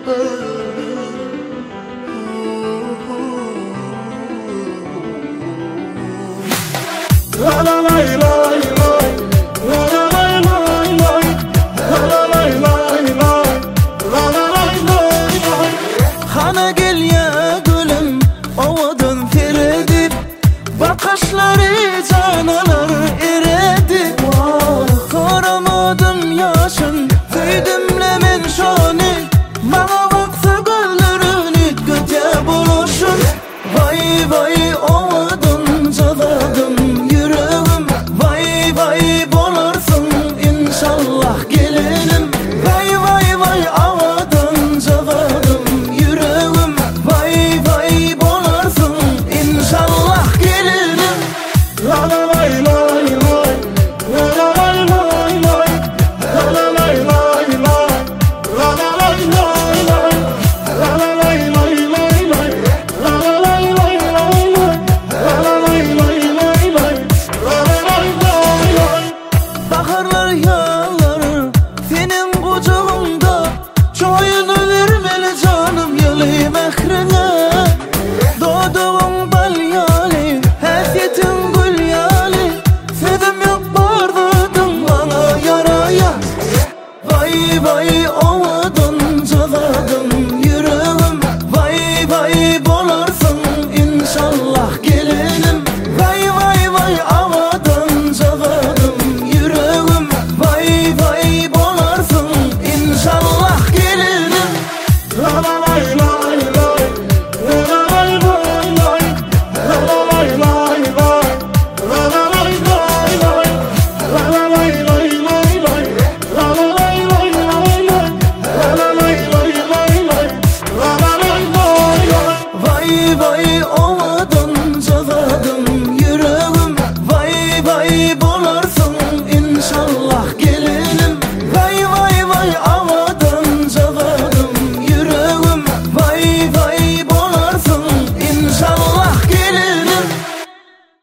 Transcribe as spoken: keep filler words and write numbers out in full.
La la la la la, la la la la la, la la la la la, la la la la. Hana gel ya gülüm, ovadan firedip, bakışları canalar eredi. Karamadım yaşın, köydümle men şanı, bana baksa güllerini göte buluşun. Vay vay ovadan caladım yüreğim, vay vay bolarsın inşallah gelinim. Vay vay vay avadan caladım yüreğim, vay vay bolarsın inşallah gelinim. La la la la la, la la la la la, la la la la la, la la la la la, la la la la la, la la la la la, la la la la la. Baharlar yağlar senin kucağında, çoyunu vermeli canım yalı mehrine. Doğduğun bal yali, hasiyetin gül yali, sevim yok bardadım bana yaraya. Vay vay ovadan caladım yüreğim, vay vay bolarsın inşallah gelinim. Vay vay vay avadan caladım yüreğim, vay vay bolarsın inşallah gelinim. La la la la la, la la la la la, la la la la la, la la la la la, la la la la la, la la la la la, la la la la la, la la la la la la, la la la la la. Vay vay